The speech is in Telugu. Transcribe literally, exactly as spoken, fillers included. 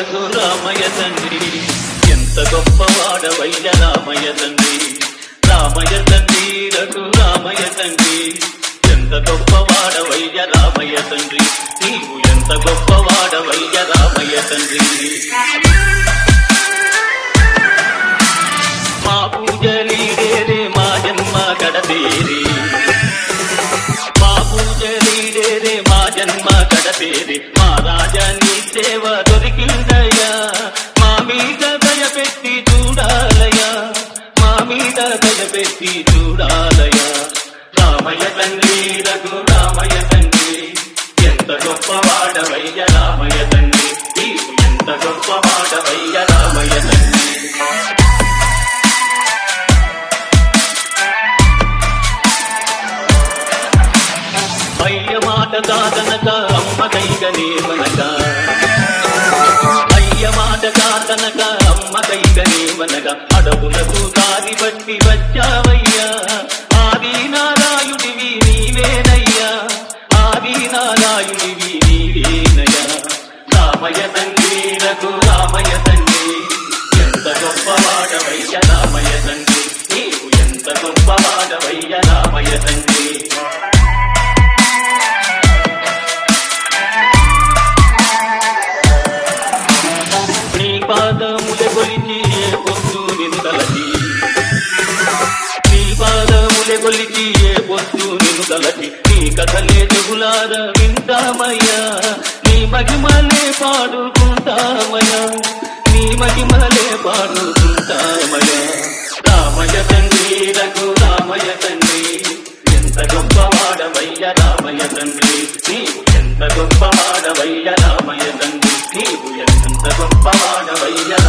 రఘురామయ్య తండ్రి ఎంత గొప్పవాడవయ్య రామయ్య తండ్రి రామయ్య తండ్రి రఘురామయ్య తండ్రి ఎంత గొప్పవాడవయ్య రామయ్య తండ్రి నీవు ఎంత గొప్పవాడవయ్య రామయ్య తండ్రి మా పూజలీడేరే మా జన్మ గడపేరే మా పూజలీడేరే మా జన్మ గడపేరే మా రాజా నీ సేవ దొరికిందయ్యా మా మీద దయ పెట్టి చూడాలయ్యా మా మీద దయ పెట్టి చూడాలయ్యా రామయ్య తండ్రి రఘురామయ్య తండ్రి ఎంత గొప్పవాడవయ్య రామయ్య తండ్రి నీవు ఎంత గొప్పవాడవయ్య రామయ్య తండ్రి అయ్య మాట కాదనక అమ్మ కైగనేవనక అయ్య మాట కాదనక అమ్మ కైగనేవనక అడవులకు దారి బట్టి వచ్చావయ్యా ఆది నారాయుడివి నీవేనయ్యా ఆది నారాయుడివి నీవేనయ్యా రామయ్య తండ్రి రఘురామయ్య తండ్రి ఎంత గొప్పవాడవయ్య రామయ్య తండ్రి నీవు ఎంత గొప్పవాడవయ్య రామయ్య తండ్రి పాదముల కొలిచి ఏ పొద్దు నిన్ను తలచి నీ పాదముల కొలిచి ఏ పొద్దు నిన్ను తలచి నీ కథలే చెబులార వింటామయ్యా నీ మహిమలే పాడుకుంటామయ్యా నీ మహిమలే పాడుకుంటామయ్యా రామయ్య తండ్రి రఘురామయ్య తండ్రి ఎంత గొప్పవాడవయ్య రామయ్య తండ్రి నీవు ఎంత గొప్పవాడవయ్య రామయ్య తండ్రి నీవు ఎంత గొప్పవాడవయ్య